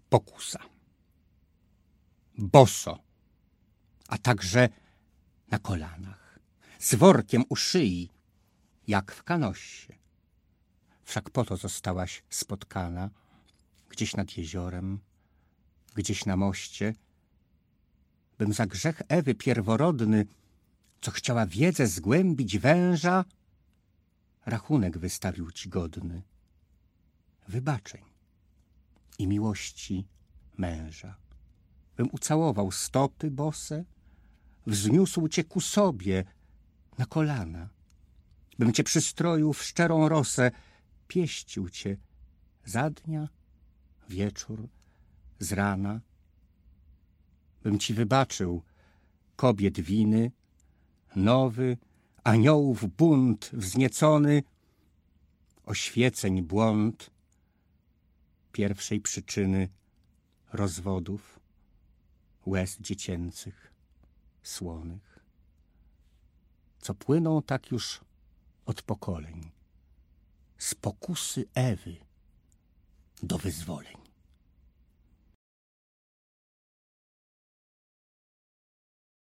pokusa. Boso, a także na kolanach, z workiem u szyi, jak w Kanossie. Wszak po to zostałaś spotkana, gdzieś nad jeziorem, gdzieś na moście, bym za grzech Ewy pierworodny, co chciała wiedzę zgłębić węża, rachunek wystawił ci godny wybaczeń i miłości męża. Bym ucałował stopy bose, wzniósł cię ku sobie na kolana, bym cię przystroił w szczerą rosę, pieścił cię za dnia, wieczór, z rana, bym ci wybaczył kobiet winy, nowy, aniołów bunt wzniecony, oświeceń błąd, pierwszej przyczyny rozwodów, łez dziecięcych, słonych, co płyną tak już od pokoleń, z pokusy Ewy do wyzwoleń.